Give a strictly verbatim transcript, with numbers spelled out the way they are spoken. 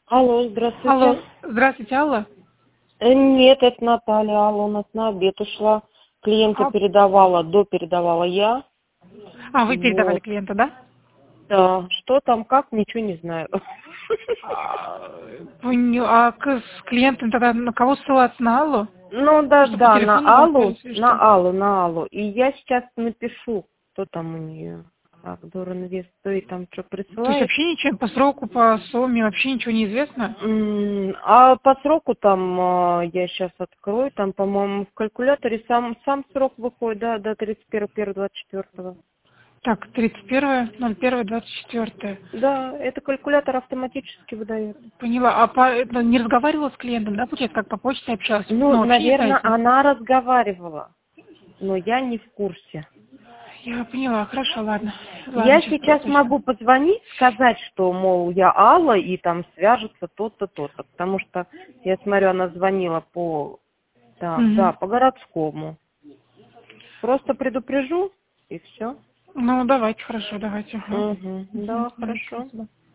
Алло, здравствуйте. Алло, здравствуйте, Алла. Э, Нет, это Наталья. Алла у нас на обед ушла. Клиента А, передавала, до передавала я. а, вы передавали Вот. клиента, да? Да. Что там, как, ничего не знаю. А, поня- а к- с клиентом тогда на кого ссылаться? На Аллу? Ну да, Что по да, на телефону вам Аллу, связались или на что? Аллу, на Аллу. И я сейчас напишу, что там у нее. Так, Доран Вест, и там что То есть присылает. вообще ничего по сроку, по сумме вообще ничего не известно? М, А по сроку там, а, я сейчас открою, там, по-моему, в калькуляторе сам, сам срок выходит, да, до тридцать первого первого двадцать четвёртого. Так, тридцать первое ноль первое двадцать четвёртое. Да, это калькулятор автоматически выдает. Поняла. А по, это не разговаривала с клиентом, да, получается, как по почте общалась? Ну, Ну, вообще не наверное, знаете? она разговаривала, но я не в курсе. Я поняла, хорошо, ладно. Ладно, Я сейчас сейчас уточню. могу позвонить, сказать, что, мол, я Алла, и там свяжется то-то, то-то. Потому что, я смотрю, она звонила по, так, да, Угу. по городскому. Просто предупрежу, и все. Ну, давайте, хорошо, давайте. Ага. Угу, Угу. да, хорошо. Спасибо.